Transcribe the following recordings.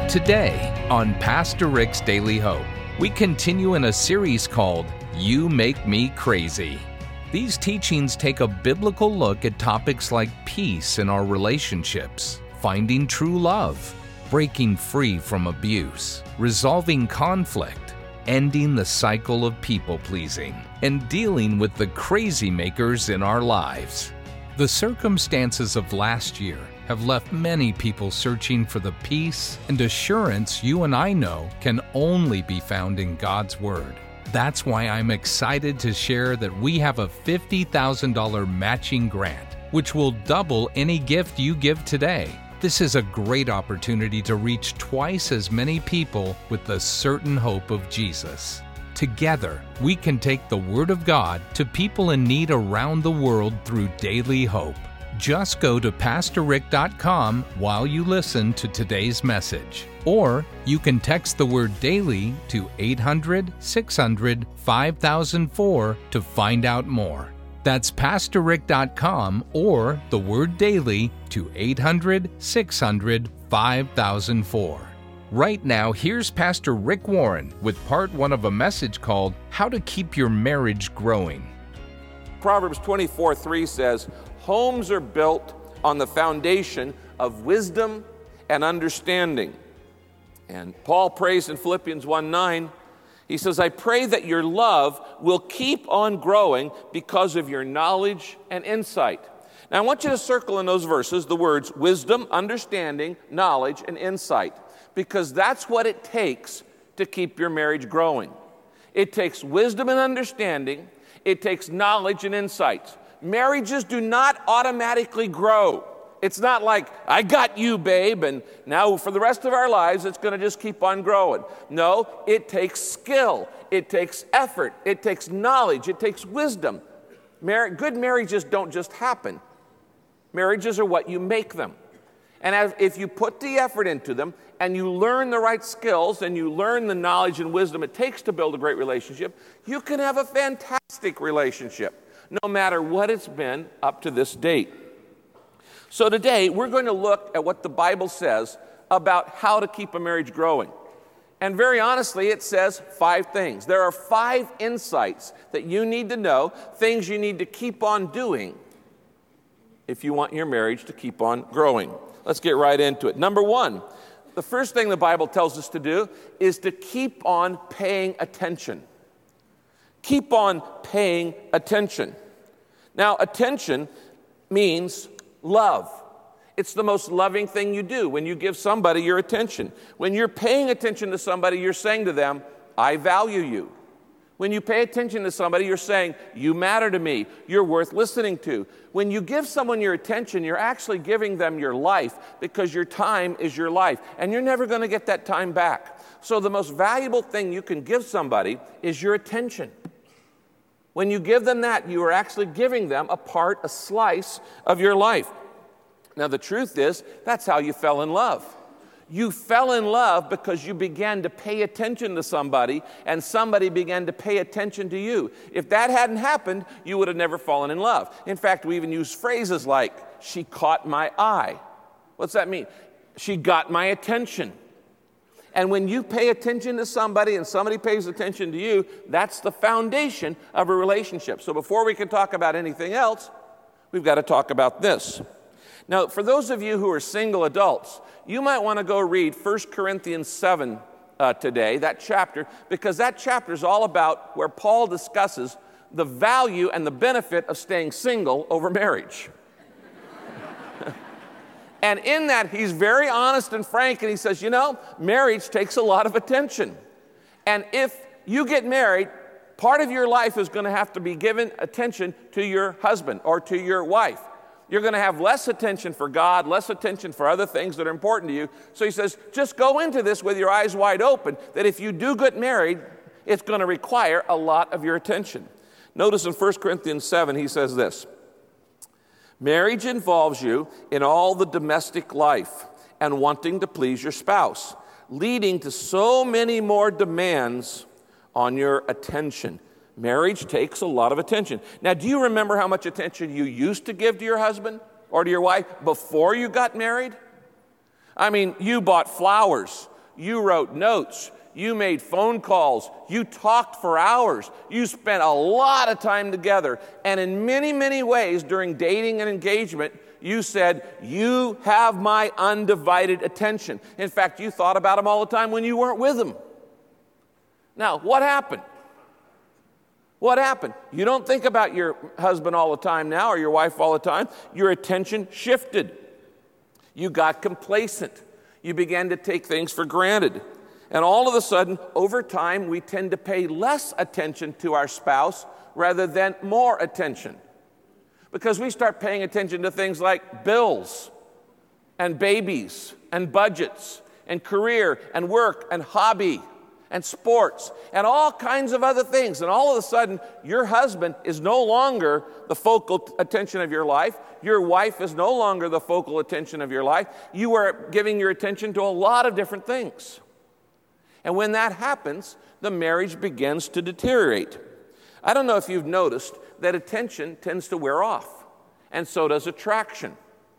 Today, on Pastor Rick's Daily Hope, we continue in a series called You Make Me Crazy. These teachings take a biblical look at topics like peace in our relationships, finding true love, breaking free from abuse, resolving conflict, ending the cycle of people-pleasing, and dealing with the crazy makers in our lives. The circumstances of last year have left many people searching for the peace and assurance you and I know can only be found in God's Word. That's why I'm excited to share that we have a $50,000 matching grant, which will double any gift you give today. This is a great opportunity to reach twice as many people with the certain hope of Jesus. Together, we can take the Word of God to people in need around the world through Daily Hope. Just go to PastorRick.com while you listen to today's message. Or you can text the word DAILY to 800-600-5004 to find out more. That's PastorRick.com or the word DAILY to 800-600-5004. Right now, here's Pastor Rick Warren with part 1 of a message called How to Keep Your Marriage Growing. Proverbs 24:3 says, homes are built on the foundation of wisdom and understanding. And Paul prays in Philippians 1:9, he says, I pray that your love will keep on growing because of your knowledge and insight. Now I want you to circle in those verses the words wisdom, understanding, knowledge, and insight, because that's what it takes to keep your marriage growing. It takes wisdom and understanding. It takes knowledge and insight. Marriages do not automatically grow. It's not like, I got you, babe, and now for the rest of our lives, it's going to just keep on growing. No, it takes skill. It takes effort. It takes knowledge. It takes wisdom. Good marriages don't just happen. Marriages are what you make them. And if you put the effort into them and you learn the right skills and you learn the knowledge and wisdom it takes to build a great relationship, you can have a fantastic relationship, no matter what it's been up to this date. So today, we're going to look at what the Bible says about how to keep a marriage growing. And very honestly, it says 5 things. There are 5 insights that you need to know, things you need to keep on doing if you want your marriage to keep on growing. Let's get right into it. Number 1, the first thing the Bible tells us to do is to keep on paying attention. Keep on paying attention. Now, attention means love. It's the most loving thing you do when you give somebody your attention. When you're paying attention to somebody, you're saying to them, I value you. When you pay attention to somebody, you're saying, you matter to me. You're worth listening to. When you give someone your attention, you're actually giving them your life because your time is your life, and you're never going to get that time back. So the most valuable thing you can give somebody is your attention. When you give them that, you are actually giving them a slice of your life. Now, the truth is, that's how you fell in love. You fell in love because you began to pay attention to somebody, and somebody began to pay attention to you. If that hadn't happened, you would have never fallen in love. In fact, we even use phrases like, she caught my eye. What's that mean? She got my attention. And when you pay attention to somebody and somebody pays attention to you, that's the foundation of a relationship. So before we can talk about anything else, we've got to talk about this. Now, for those of you who are single adults, you might want to go read 1 Corinthians 7 today, that chapter, because that chapter is all about where Paul discusses the value and the benefit of staying single over marriage. And in that, he's very honest and frank, and he says, marriage takes a lot of attention. And if you get married, part of your life is going to have to be given attention to your husband or to your wife. You're going to have less attention for God, less attention for other things that are important to you. So he says, just go into this with your eyes wide open, that if you do get married, it's going to require a lot of your attention. Notice in 1 Corinthians 7, he says this, marriage involves you in all the domestic life and wanting to please your spouse, leading to so many more demands on your attention. Marriage takes a lot of attention. Now, do you remember how much attention you used to give to your husband or to your wife before you got married? I mean, you bought flowers. You wrote notes. You made phone calls. You talked for hours. You spent a lot of time together. And in many, many ways during dating and engagement, you said, you have my undivided attention. In fact, you thought about him all the time when you weren't with him. Now, what happened? What happened? You don't think about your husband all the time now or your wife all the time. Your attention shifted. You got complacent. You began to take things for granted. And all of a sudden, over time, we tend to pay less attention to our spouse rather than more attention. Because we start paying attention to things like bills and babies and budgets and career and work and hobby and sports and all kinds of other things. And all of a sudden, your husband is no longer the focal attention of your life. Your wife is no longer the focal attention of your life. You are giving your attention to a lot of different things. And when that happens, the marriage begins to deteriorate. I don't know if you've noticed that attention tends to wear off, and so does attraction.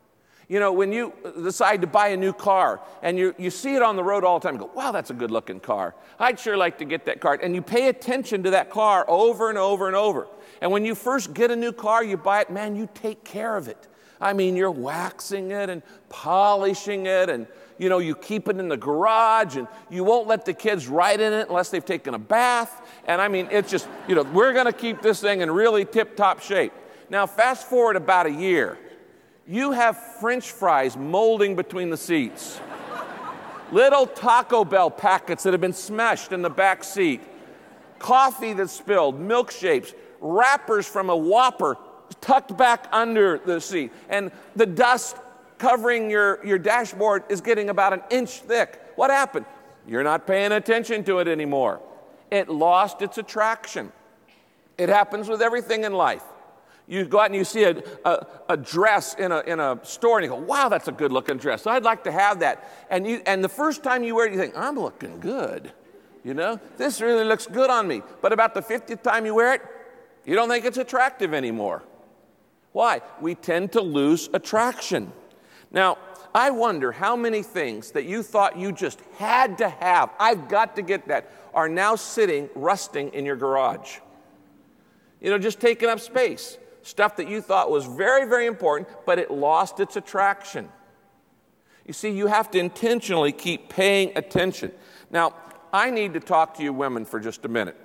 You know, when you decide to buy a new car and you see it on the road all the time, you go, wow, that's a good-looking car. I'd sure like to get that car. And you pay attention to that car over and over and over. And when you first get a new car, you buy it, man, you take care of it. I mean, you're waxing it and polishing it, and, you know, you keep it in the garage, and you won't let the kids ride in it unless they've taken a bath. And, I mean, it's just, you know, we're going to keep this thing in really tip-top shape. Now, fast forward about a year. You have French fries molding between the seats. Little Taco Bell packets that have been smashed in the back seat. Coffee that's spilled, milkshakes, wrappers from a Whopper tucked back under the seat. And the dust covering your dashboard is getting about an inch thick. What happened? You're not paying attention to it anymore. It lost its attraction. It happens with everything in life. You go out and you see a dress in a store and you go, wow, that's a good looking dress. I'd like to have that. And the first time you wear it, you think, I'm looking good. You know, this really looks good on me. But about the 50th time you wear it, you don't think it's attractive anymore. Why? We tend to lose attraction. Now, I wonder how many things that you thought you just had to have, I've got to get that, are now sitting, rusting in your garage. You know, just taking up space. Stuff that you thought was very, very important, but it lost its attraction. You see, you have to intentionally keep paying attention. Now, I need to talk to you women for just a minute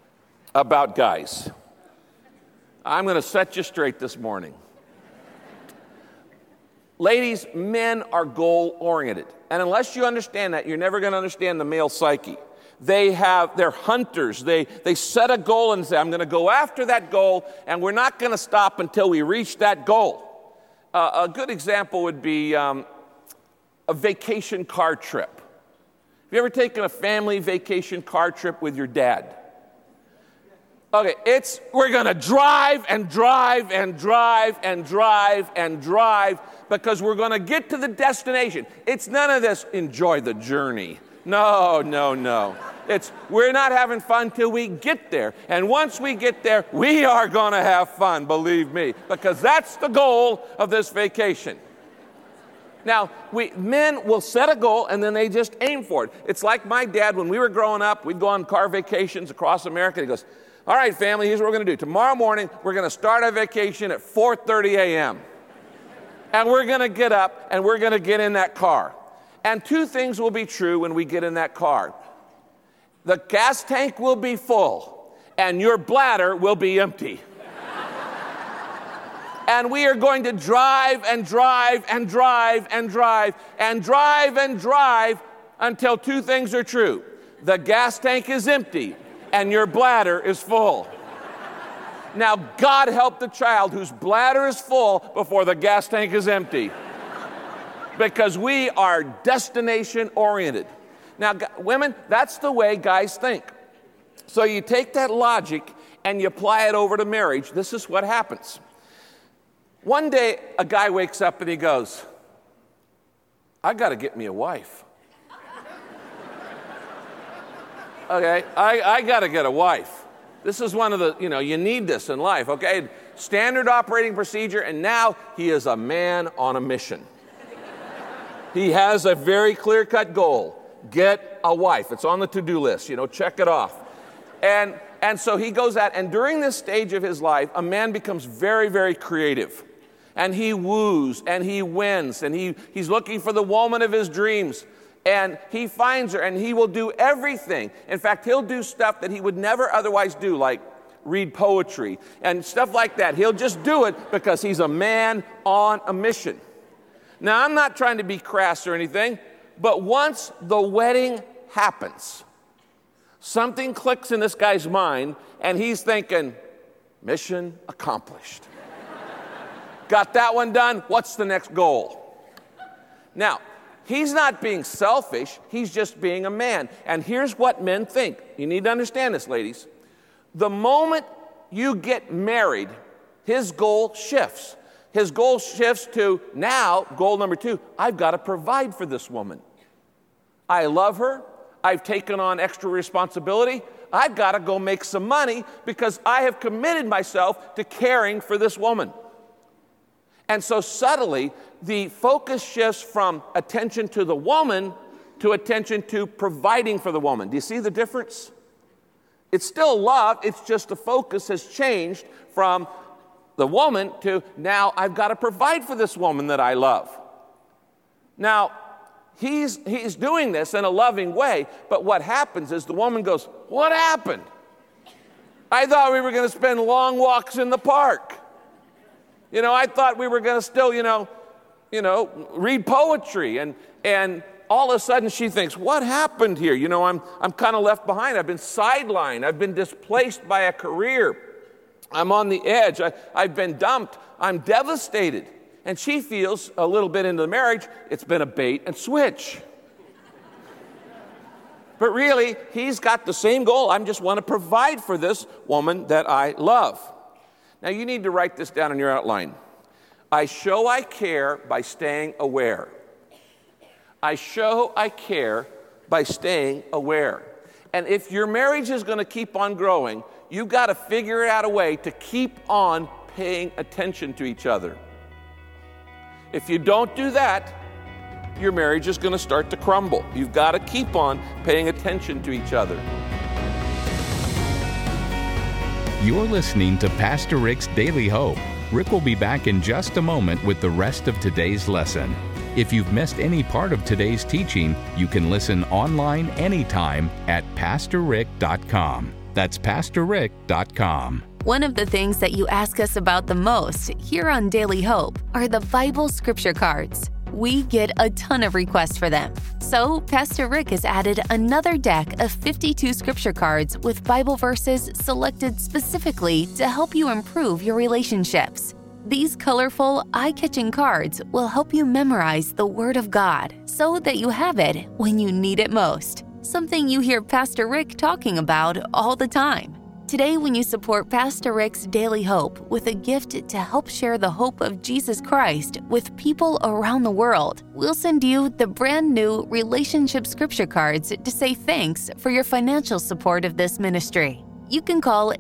about guys. I'm going to set you straight this morning. Ladies, men are goal-oriented. And unless you understand that, you're never going to understand the male psyche. They're hunters. They set a goal and say, I'm going to go after that goal, and we're not going to stop until we reach that goal. A good example would be a vacation car trip. Have you ever taken a family vacation car trip with your dad? Okay, we're going to drive and drive and drive and drive and drive because we're going to get to the destination. It's none of this, enjoy the journey. No. We're not having fun till we get there. And once we get there, we are going to have fun, believe me, because that's the goal of this vacation. Now, men will set a goal and then they just aim for it. It's like my dad, when we were growing up, we'd go on car vacations across America. He goes, all right, family, here's what we're going to do. Tomorrow morning, we're going to start our vacation at 4:30 a.m. And we're going to get up and we're going to get in that car. And two things will be true when we get in that car. The gas tank will be full, and your bladder will be empty. And we are going to drive and drive and drive and drive and drive and drive until two things are true. The gas tank is empty, and your bladder is full. Now, God help the child whose bladder is full before the gas tank is empty. Because we are destination-oriented. Now, women, that's the way guys think. So you take that logic and you apply it over to marriage. This is what happens. One day, a guy wakes up and he goes, I got to get me a wife. Okay, I got to get a wife. This is one of the, you need this in life, okay? Standard operating procedure, and now he is a man on a mission. He has a very clear-cut goal. get a wife. It's on the to-do list, check it off. And so he goes out, and during this stage of his life, a man becomes very, very creative. And he woos, and he wins, and he's looking for the woman of his dreams. And he finds her, and he will do everything. In fact, he'll do stuff that he would never otherwise do, like read poetry and stuff like that. He'll just do it because he's a man on a mission. Now, I'm not trying to be crass or anything, but once the wedding happens, something clicks in this guy's mind, and he's thinking, mission accomplished. Got that one done, what's the next goal? Now, he's not being selfish, he's just being a man. And here's what men think. You need to understand this, ladies. The moment you get married, his goal shifts. His goal shifts to now, goal number 2, I've got to provide for this woman. I love her. I've taken on extra responsibility. I've got to go make some money because I have committed myself to caring for this woman. And so subtly, the focus shifts from attention to the woman to attention to providing for the woman. Do you see the difference? It's still love, it's just the focus has changed from the woman to now I've got to provide for this woman that I love. Now, he's doing this in a loving way, but what happens is the woman goes, what happened? I thought we were going to spend long walks in the park. I thought we were going to still, read poetry. And all of a sudden she thinks, what happened here? I'm kind of left behind. I've been sidelined. I've been displaced by a career. I'm on the edge. I've been dumped. I'm devastated. And she feels a little bit into the marriage, it's been a bait and switch. But really, he's got the same goal. I just want to provide for this woman that I love. Now, you need to write this down in your outline. I show I care by staying aware. I show I care by staying aware. And if your marriage is going to keep on growing, you've got to figure out a way to keep on paying attention to each other. If you don't do that, your marriage is going to start to crumble. You've got to keep on paying attention to each other. You're listening to Pastor Rick's Daily Hope. Rick will be back in just a moment with the rest of today's lesson. If you've missed any part of today's teaching, you can listen online anytime at PastorRick.com. That's PastorRick.com. One of the things that you ask us about the most here on Daily Hope are the Bible scripture cards. We get a ton of requests for them. So Pastor Rick has added another deck of 52 scripture cards with Bible verses selected specifically to help you improve your relationships. These colorful, eye-catching cards will help you memorize the Word of God so that you have it when you need it most. Something you hear Pastor Rick talking about all the time. Today, when you support Pastor Rick's Daily Hope with a gift to help share the hope of Jesus Christ with people around the world, we'll send you the brand new Relationship Scripture Cards to say thanks for your financial support of this ministry. You can call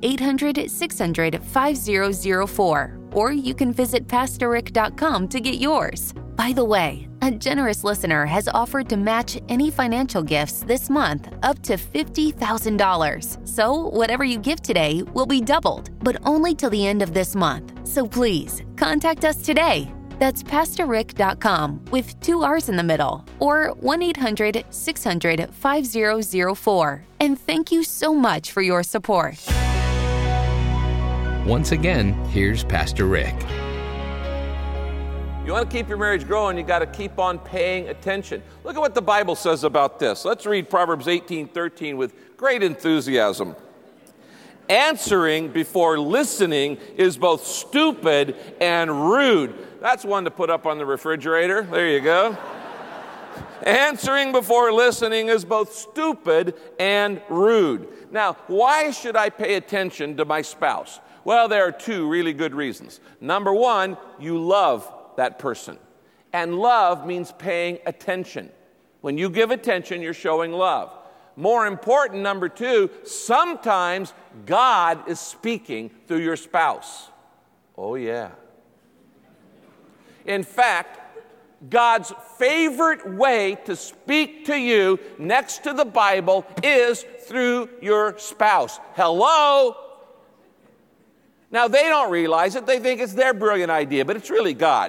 800-600-5004, or you can visit PastorRick.com to get yours. By the way, a generous listener has offered to match any financial gifts this month up to $50,000. So whatever you give today will be doubled, but only till the end of this month. So please, contact us today. That's PastorRick.com with 2 R's in the middle, or 1-800-600-5004. And thank you so much for your support. Once again, here's Pastor Rick. You want to keep your marriage growing, you got to keep on paying attention. Look at what the Bible says about this. Let's read Proverbs 18:13 with great enthusiasm. Answering before listening is both stupid and rude. That's one to put up on the refrigerator. There you go. Answering before listening is both stupid and rude. Now, why should I pay attention to my spouse? Well, there are 2 really good reasons. Number 1, you love that person. And love means paying attention. When you give attention, you're showing love. More important, number 2, sometimes God is speaking through your spouse. Oh, yeah. In fact, God's favorite way to speak to you next to the Bible is through your spouse. Hello? Now, they don't realize it. They think it's their brilliant idea, but it's really God.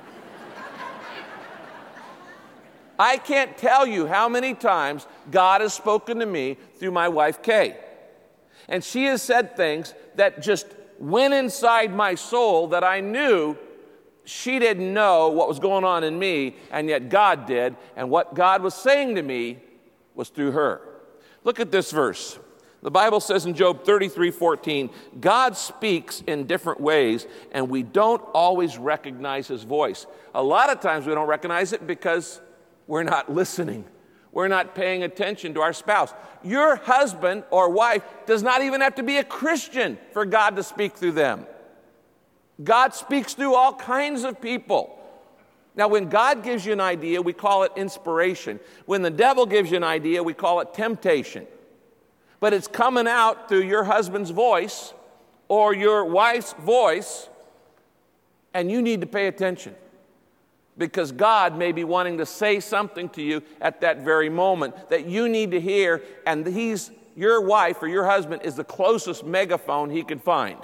I can't tell you how many times God has spoken to me through my wife, Kay. And she has said things that just went inside my soul that I knew she didn't know what was going on in me, and yet God did. And what God was saying to me was through her. Look at this verse. The Bible says in Job 33:14, God speaks in different ways, and we don't always recognize his voice. A lot of times we don't recognize it because we're not listening. We're not paying attention to our spouse. Your husband or wife does not even have to be a Christian for God to speak through them. God speaks through all kinds of people. Now, when God gives you an idea, we call it inspiration. When the devil gives you an idea, we call it temptation. But it's coming out through your husband's voice or your wife's voice, and you need to pay attention. Because God may be wanting to say something to you at that very moment that you need to hear, and your wife or your husband is the closest megaphone he can find.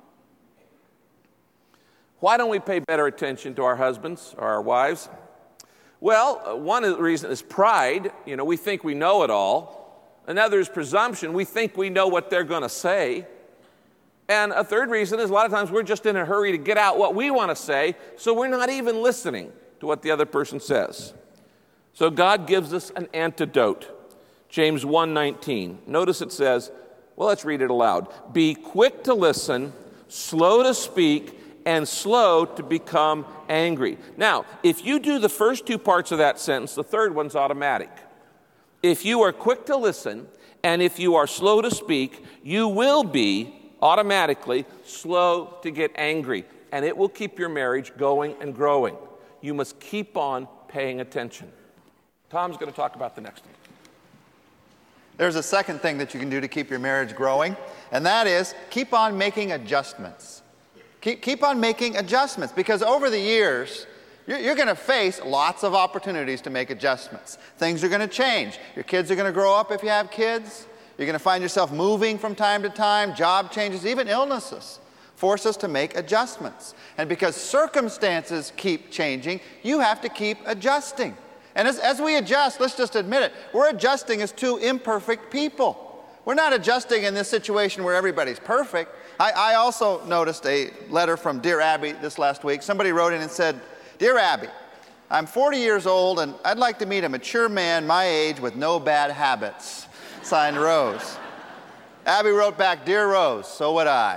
Why don't we pay better attention to our husbands or our wives? Well, one of the reasons is pride. We think we know it all. Another is presumption. We think we know what they're going to say. And a third reason is a lot of times we're just in a hurry to get out what we want to say, so we're not even listening to what the other person says. So God gives us an antidote. James 1:19. Notice it says, well, let's read it aloud. Be quick to listen, slow to speak, and slow to become angry. Now, if you do the first two parts of that sentence, the third one's automatic. If you are quick to listen, and if you are slow to speak, you will be automatically slow to get angry, and it will keep your marriage going and growing. You must keep on paying attention. Tom's going to talk about the next one. There's a second thing that you can do to keep your marriage growing, and that is keep on making adjustments. Keep on making adjustments, because over the years, you're going to face lots of opportunities to make adjustments. Things are going to change. Your kids are going to grow up if you have kids. You're going to find yourself moving from time to time, job changes, even illnesses force us to make adjustments. And because circumstances keep changing, you have to keep adjusting. And as we adjust, let's just admit it, we're adjusting as two imperfect people. We're not adjusting in this situation where everybody's perfect. I also noticed a letter from Dear Abby this last week. Somebody wrote in and said, Dear Abby, I'm 40 years old and I'd like to meet a mature man my age with no bad habits. Signed, Rose. Abby wrote back, Dear Rose, so would I.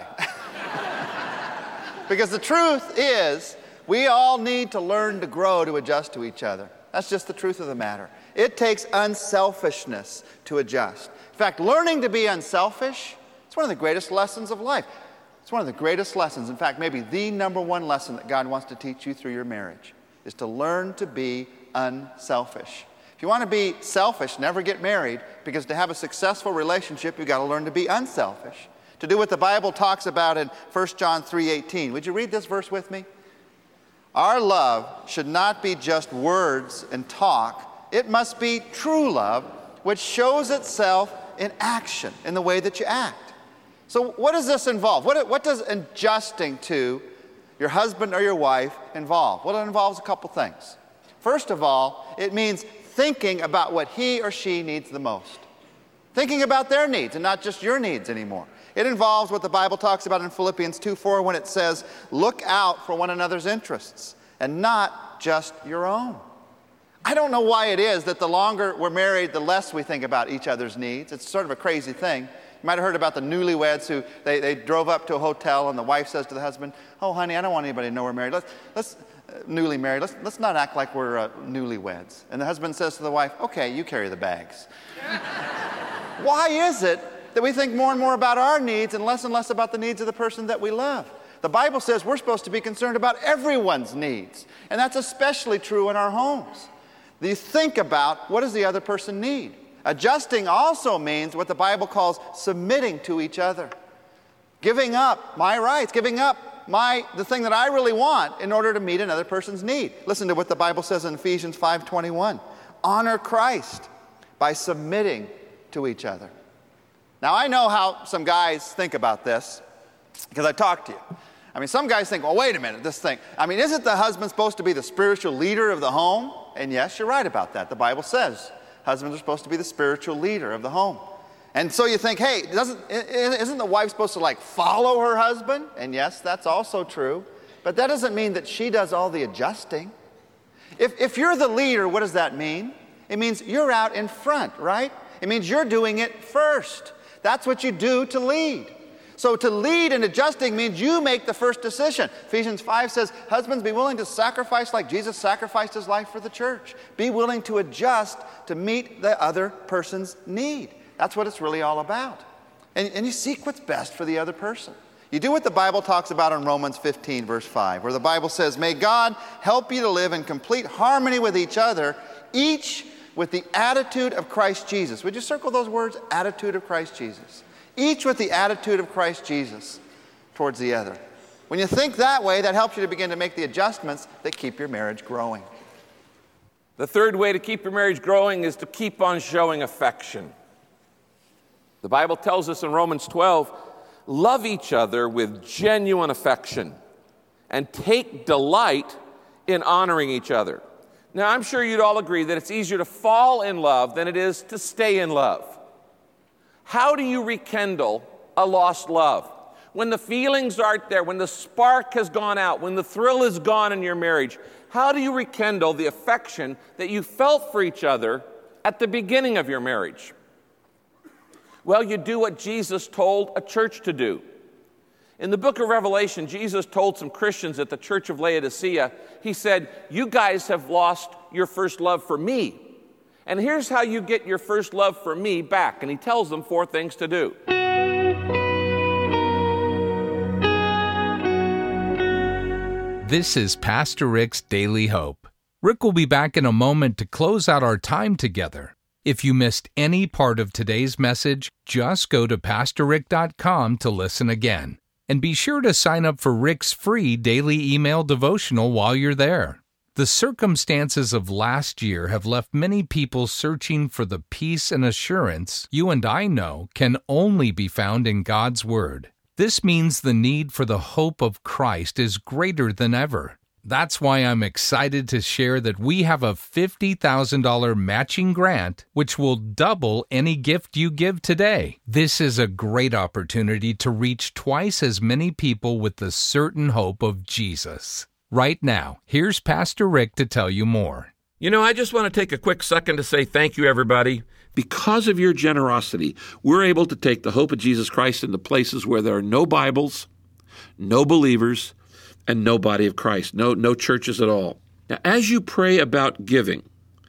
Because the truth is, we all need to learn to grow to adjust to each other. That's just the truth of the matter. It takes unselfishness to adjust. In fact, learning to be unselfish, it's one of the greatest lessons of life. It's one of the greatest lessons. In fact, maybe the number one lesson that God wants to teach you through your marriage is to learn to be unselfish. If you want to be selfish, never get married, because to have a successful relationship, you've got to learn to be unselfish. To do what the Bible talks about in 1 John 3:18. Would you read this verse with me? Our love should not be just words and talk. It must be true love, which shows itself in action, in the way that you act. So what does this involve? What does adjusting to your husband or your wife involve? Well, it involves a couple things. First of all, it means thinking about what he or she needs the most. Thinking about their needs and not just your needs anymore. It involves what the Bible talks about in Philippians 2:4 when it says, look out for one another's interests and not just your own. I don't know why it is that the longer we're married, the less we think about each other's needs. It's sort of a crazy thing. You might have heard about the newlyweds who they drove up to a hotel and the wife says to the husband, oh, honey, I don't want anybody to know we're married. Let's newly married. Let's not act like we're newlyweds. And the husband says to the wife, okay, you carry the bags. Why is it that we think more and more about our needs and less about the needs of the person that we love? The Bible says we're supposed to be concerned about everyone's needs. And that's especially true in our homes. You think about, what does the other person need? Adjusting also means what the Bible calls submitting to each other. Giving up my rights, giving up the thing that I really want in order to meet another person's need. Listen to what the Bible says in Ephesians 5:21. Honor Christ by submitting to each other. Now, I know how some guys think about this because I talked to you. I mean, some guys think, well, wait a minute, this thing. I mean, isn't the husband supposed to be the spiritual leader of the home? And yes, you're right about that. The Bible says husbands are supposed to be the spiritual leader of the home. And so you think, hey, isn't the wife supposed to follow her husband? And yes, that's also true. But that doesn't mean that she does all the adjusting. If you're the leader, what does that mean? It means you're out in front, right? It means you're doing it first. That's what you do to lead. So to lead in adjusting means you make the first decision. Ephesians 5 says, husbands, be willing to sacrifice like Jesus sacrificed his life for the church. Be willing to adjust to meet the other person's need. That's what it's really all about. And you seek what's best for the other person. You do what the Bible talks about in Romans 15, verse 5, where the Bible says, may God help you to live in complete harmony with each other, each with the attitude of Christ Jesus. Would you circle those words? Attitude of Christ Jesus. Each with the attitude of Christ Jesus towards the other. When you think that way, that helps you to begin to make the adjustments that keep your marriage growing. The third way to keep your marriage growing is to keep on showing affection. The Bible tells us in Romans 12, love each other with genuine affection and take delight in honoring each other. Now, I'm sure you'd all agree that it's easier to fall in love than it is to stay in love. How do you rekindle a lost love? When the feelings aren't there, when the spark has gone out, when the thrill is gone in your marriage, how do you rekindle the affection that you felt for each other at the beginning of your marriage? Well, you do what Jesus told a church to do. In the book of Revelation, Jesus told some Christians at the church of Laodicea, he said, you guys have lost your first love for me. And here's how you get your first love for me back. And he tells them 4 things to do. This is Pastor Rick's Daily Hope. Rick will be back in a moment to close out our time together. If you missed any part of today's message, just go to PastorRick.com to listen again. And be sure to sign up for Rick's free daily email devotional while you're there. The circumstances of last year have left many people searching for the peace and assurance you and I know can only be found in God's Word. This means the need for the hope of Christ is greater than ever. That's why I'm excited to share that we have a $50,000 matching grant, which will double any gift you give today. This is a great opportunity to reach twice as many people with the certain hope of Jesus. Right now, here's Pastor Rick to tell you more. You know, I just want to take a quick second to say thank you, everybody. Because of your generosity, we're able to take the hope of Jesus Christ into places where there are no Bibles, no believers, and no body of Christ, no churches at all. Now, as you pray about giving,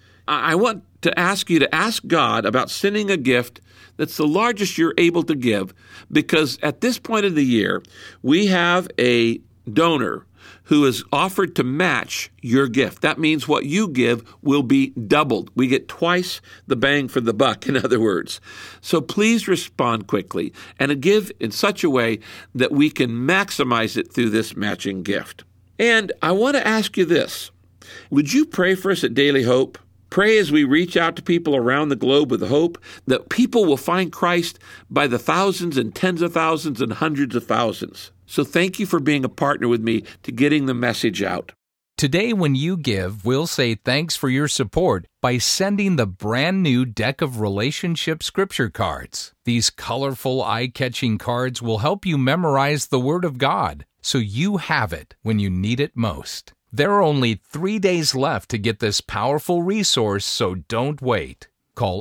I want to ask you to ask God about sending a gift that's the largest you're able to give, because at this point of the year, we have a donor who is offered to match your gift. That means what you give will be doubled. We get twice the bang for the buck, in other words. So please respond quickly and give in such a way that we can maximize it through this matching gift. And I want to ask you this. Would you pray for us at Daily Hope? Pray as we reach out to people around the globe with hope that people will find Christ by the thousands and tens of thousands and hundreds of thousands. So thank you for being a partner with me to getting the message out. Today, when you give, we'll say thanks for your support by sending the brand new deck of relationship scripture cards. These colorful, eye-catching cards will help you memorize the Word of God, so you have it when you need it most. There are only 3 days left to get this powerful resource, so don't wait. Call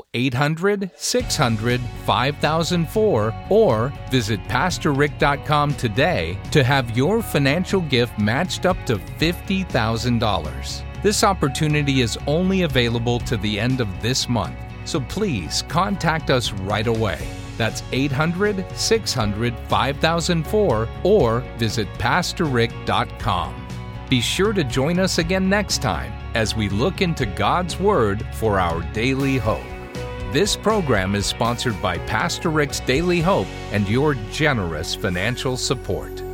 800-600-5004 or visit PastorRick.com today to have your financial gift matched up to $50,000. This opportunity is only available to the end of this month, so please contact us right away. That's 800-600-5004 or visit PastorRick.com. Be sure to join us again next time as we look into God's Word for our daily hope. This program is sponsored by Pastor Rick's Daily Hope and your generous financial support.